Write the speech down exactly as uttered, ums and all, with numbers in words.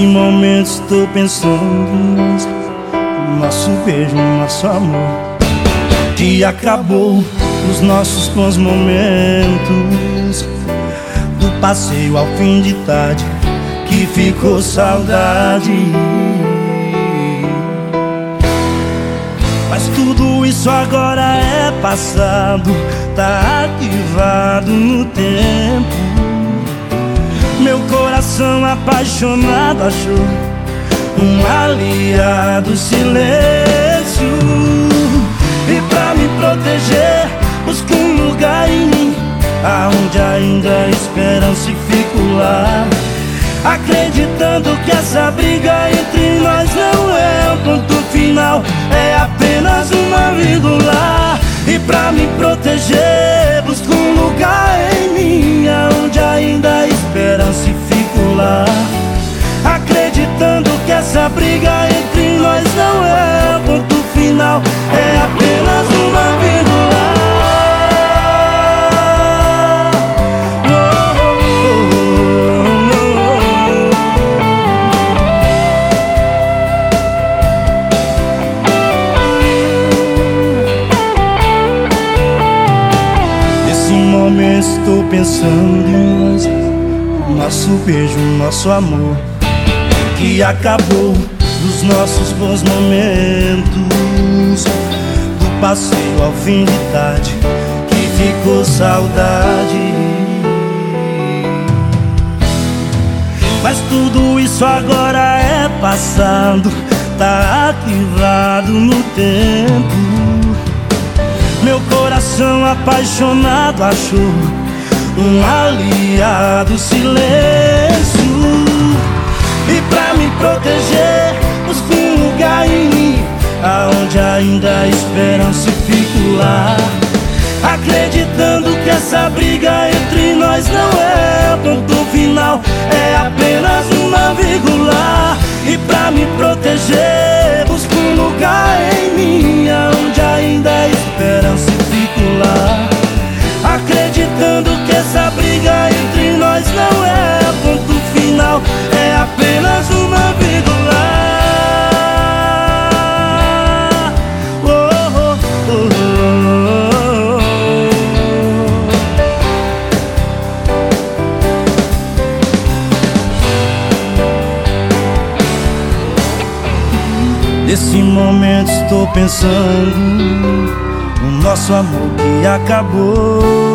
momento estou pensando no nosso beijo, no nosso amor, que acabou, os nossos bons momentos, do passeio ao fim de tarde, que ficou saudade. Mas tudo isso agora é passado, tá arquivado no tempo. Meu coração apaixonado achou um aliado silêncio. E pra me proteger, busco um lugar em mim, aonde ainda a esperança e fico lá, acreditando que essa briga entre nós não é um ponto final, é apenas uma vírgula. E pra me proteger, busco um lugar em mim, aonde ainda a esperança e fico lá, acreditando que essa briga entre nós não é um ponto final, é apenas uma vírgula. Estou pensando em nós, nosso beijo, nosso amor, que acabou, dos nossos bons momentos, do passeio ao fim de tarde, que ficou saudade. Mas tudo isso agora é passado, tá arquivado no tempo. Meu coração apaixonado achou um aliado silêncio. E pra me proteger, busco um lugar em mim, aonde ainda a esperança e fico lá, acreditando que essa briga entre nós não é ponto final, é apenas uma vírgula. E pra me proteger, busco um lugar em mim, aonde ainda a esperança e fico lá, acreditando que essa briga entre nós não é ponto final, é apenas uma vírgula. Oh, oh, oh, oh, oh. Nesse momento estou pensando no nosso amor que acabou.